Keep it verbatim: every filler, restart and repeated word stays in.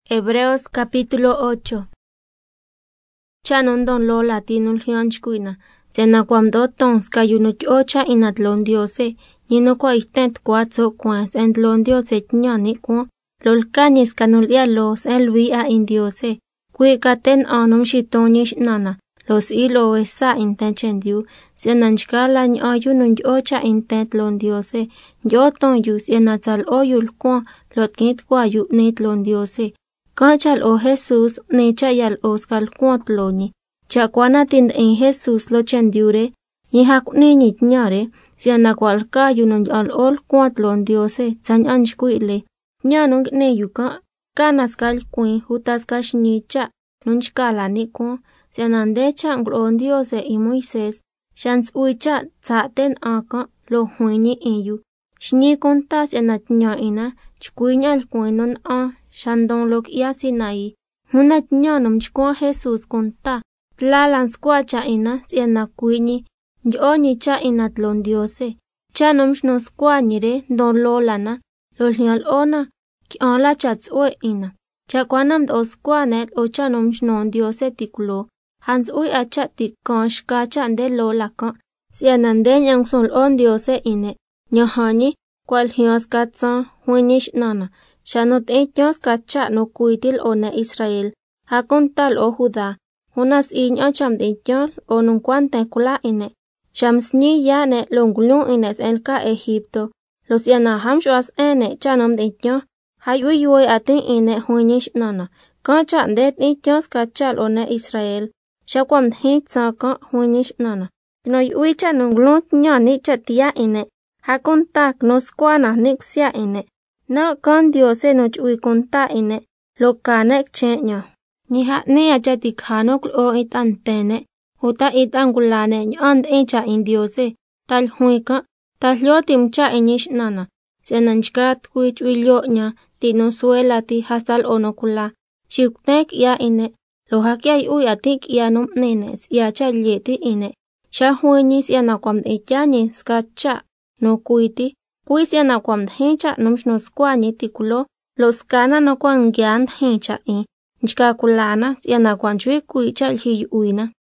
Hebreos capítulo ocho. Chanon don lo latinul hianchkuina, sena kwamdo tons kayunut ocha inatlon diose, nino kwa istent kwatso kwans entlon diose nyani kwa, lol kanyis kanulia los elvi a indiose, kui katen anum shitonish nana, los ilo esa intenchen diu, senanchkala nyayunun ocha intent lon diose, yo ton yus enatal oyul kwa, lotkit kwa yu nitlon diose. Kanchal o Jesús ni chayal oskal kuotloni, chakwanatin en Jesús lo chendiure, ni hak ni nyare, si anakwal kayunon al ol kuotlon diose, san anchkuile, nyanung ne yuka, kanaskal kuin hutaskash ni cha, nunchkala ni kwa, si anande changlon diose y Moisés, shans uicha tsaten aka, lo huini iyu, shni kontas enatnya ina, chkuinyal kuinon a, Shandong lok ia sinai, hunat nyanum chkwa Jesús konta, tlalan skwacha ina siena kuini, yoni cha inatlon diose, chanum shno skwanyire don lolana, lolnyal ona, kiala chats ue ina, chakwanam dos skwanet o chanum shno diose tikulo, hans ui achatik konsh kacha de lolaka, sienanden yang sol on diose ine, nyahani, kwal hios katsa, huinish nana. Shanot etños kacha no kuitil o na Israel, hakon tal o Judá, unas iño cham de etñol o nun cuante kula ine, shamsni ya ne longulun ines elka Egipto, los yanaham shuas ene chanom de etño, hayui yui atin ine huinish nana, kancha det etños kachal o na Israel, shakwam hit saka huinish nana, no yui chanunglun nyani chatia ine, hakon tak nos kwana nixia ine. Na kan diose no chui konta ine, lo kanek cheño. Ni hat ne achati kanok o itantene, uta itangulane nyand echa indiose, tal huika, tal yotim cha inish nana, senanchkat kuich wilyo nya, tinosuela ti hastal onokula, shiknek ya ine, lo hakiay uy atik ya num nenes, ya cha yeti ine, sha huinis ya nakwam echani skacha, no kuiti, Kuis ya na kwam dhecha numshno skwani tikulo, los kana no kwan gyan dhecha e, nchka kulana ya na kwan chui kuicha lhi uina.